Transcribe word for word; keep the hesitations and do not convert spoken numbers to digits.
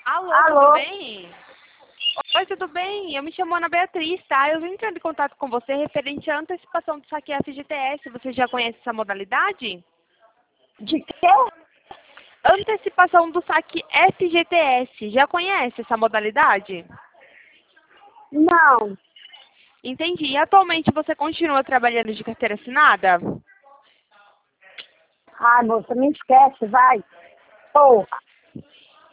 Alô, Alô? tudo bem? Oi, tudo bem? Eu me chamo Ana Beatriz, tá? Eu vim entrando em contato com você referente à antecipação do saque F G T S. Você já conhece essa modalidade? De quê? Antecipação do saque F G T S. Já conhece essa modalidade? Não. Entendi. E atualmente você continua trabalhando de carteira assinada? Ai, moça, me esquece, vai. Porra.